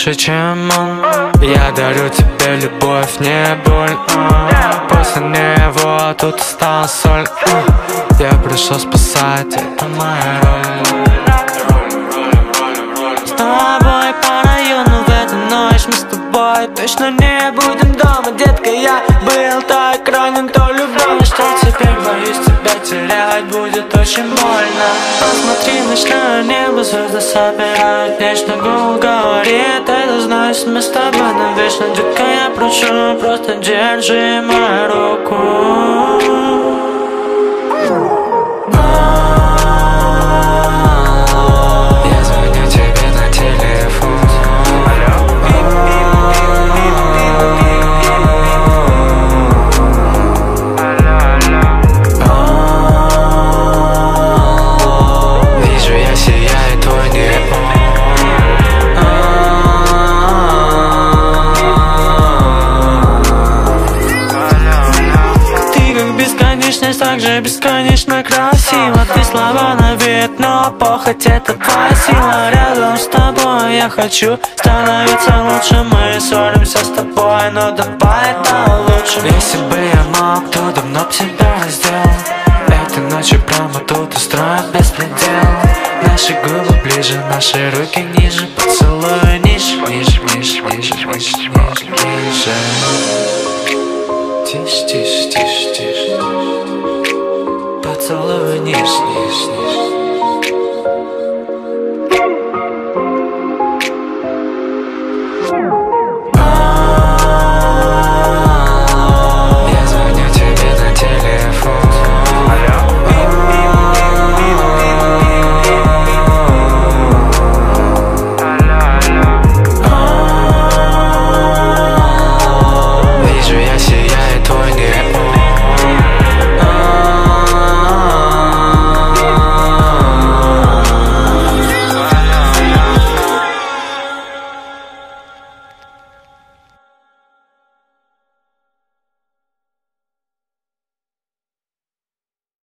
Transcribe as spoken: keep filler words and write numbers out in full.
лучше, чем он. Я дарю тебе любовь, не боль. После него тут стала соль. Я пришел спасать, это моя роль. С тобой по району в эту ночь, мы с тобой точно не будем дома, детка. Я был так ранен, то любовь, что теперь боюсь тебя терять, будет очень больно. Посмотри, ночное небо, звезды собирают нечто, гул говорит, это значит мы с тобой навечно. Детка, я прошу, просто держи мою руку. Так же бесконечно красиво. Ты слова на вид, но похоть это твоя сила. Рядом с тобой я хочу становиться лучше. Мы ссоримся с тобой, но давай это лучше. Если бы я мог, то давно б себя сделал. Этой ночью прямо тут устроим беспредел. Наши губы ближе, наши руки ниже. Поцелуй ниже, ниже, ниже, ниже, ниже, ниже, ниже.